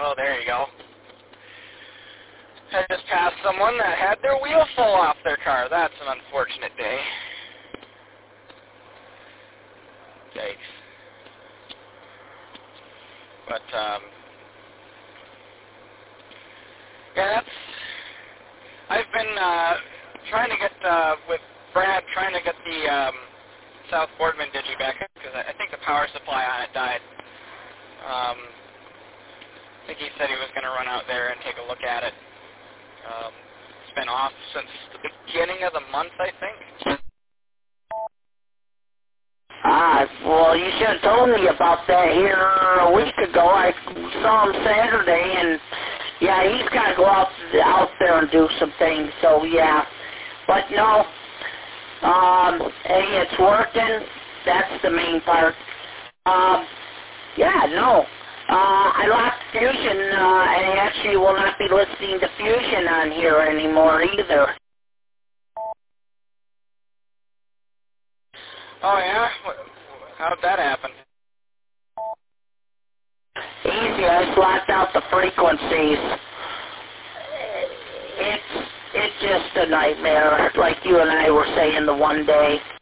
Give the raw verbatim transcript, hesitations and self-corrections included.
Oh, there you go. I just passed someone that had their wheel fall off their car. That's an unfortunate day. Yikes. But, um, yeah, that's, I've been, uh, trying to get, uh, with Brad, trying to get the, um, South Boardman Digi back, because I think the power supply on it died. Um, I think he said he was going to run out there and take a look at it. Um, it's been off since the beginning of the month, I think. Ah, well, you should have told me about that here a week ago. I saw him Saturday, and yeah, he's got to go out out there and do some things. So yeah, but no, um, hey, it's working. That's the main part. Um, yeah, no. Uh, I lost Fusion, uh, and actually will not be listening to Fusion on here anymore either. Oh, yeah? How did that happen? Easy, I just locked out the frequencies. It's, it's just a nightmare, like you and I were saying the one day.